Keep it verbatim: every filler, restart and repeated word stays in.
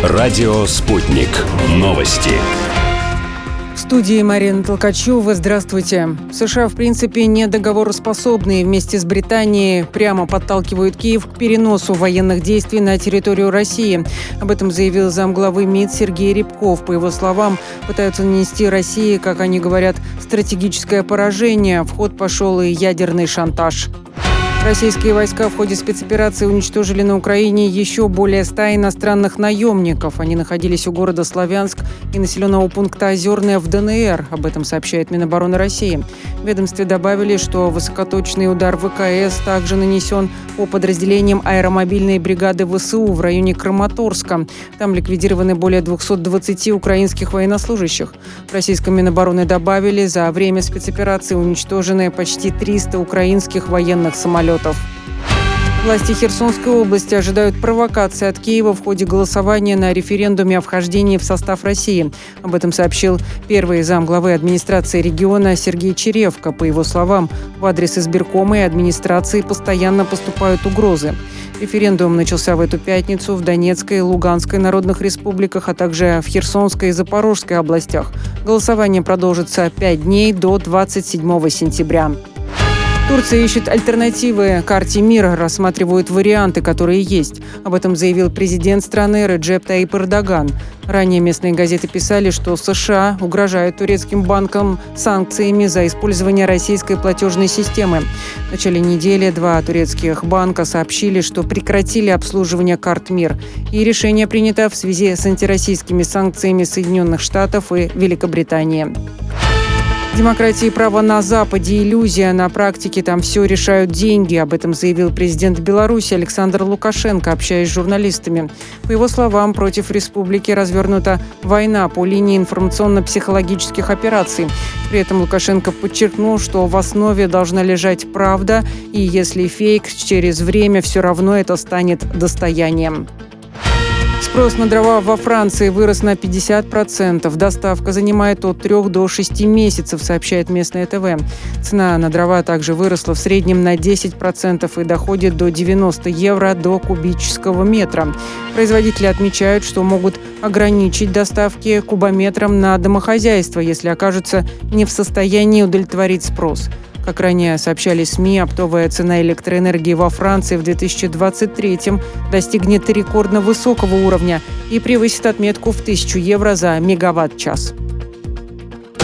Радио «Спутник». Новости. В студии Марина Толкачева. Здравствуйте. США, в принципе, не договороспособны. Вместе с Британией прямо подталкивают Киев к переносу военных действий на территорию России. Об этом заявил замглавы МИД Сергей Рябков. По его словам, пытаются нанести России, как они говорят, стратегическое поражение. В ход пошел и ядерный шантаж. Российские войска в ходе спецоперации уничтожили на Украине еще более ста иностранных наемников. Они находились у города Славянск и населенного пункта Озерное в ДНР. Об этом сообщает Минобороны России. В ведомстве добавили, что высокоточный удар ВКС также нанесен по подразделениям аэромобильной бригады ВСУ в районе Краматорска. Там ликвидированы более двухсот двадцати украинских военнослужащих. В российском Минобороны добавили, за время спецоперации уничтожены почти триста украинских военных самолетов. Власти Херсонской области ожидают провокации от Киева в ходе голосования на референдуме о вхождении в состав России. Об этом сообщил первый замглавы администрации региона Сергей Черевко. По его словам, в адрес избиркома и администрации постоянно поступают угрозы. Референдум начался в эту пятницу в Донецкой и Луганской народных республиках, а также в Херсонской и Запорожской областях. Голосование продолжится пять дней до двадцать седьмого сентября. Турция ищет альтернативы карте мира, рассматривают варианты, которые есть. Об этом заявил президент страны Реджеп Таyyip Эрдоган. Ранее местные газеты писали, что США угрожают турецким банкам санкциями за использование российской платежной системы. В начале недели два турецких банка сообщили, что прекратили обслуживание карт МИР. И решение принято в связи с антироссийскими санкциями Соединенных Штатов и Великобритании. Демократия и право на Западе – иллюзия. На практике там все решают деньги. Об этом заявил президент Беларуси Александр Лукашенко, общаясь с журналистами. По его словам, против республики развернута война по линии информационно-психологических операций. При этом Лукашенко подчеркнул, что в основе должна лежать правда, и если фейк, через время все равно это станет достоянием. Спрос на дрова во Франции вырос на пятьдесят процентов. Доставка занимает от трех до шести месяцев, сообщает местное ТВ. Цена на дрова также выросла в среднем на десять процентов и доходит до девяноста евро до кубического метра. Производители отмечают, что могут ограничить доставки кубометрам на домохозяйство, если окажутся не в состоянии удовлетворить спрос. Как ранее сообщали СМИ, оптовая цена электроэнергии во Франции в две тысячи двадцать третьем достигнет рекордно высокого уровня и превысит отметку в тысячу евро за мегаватт-час.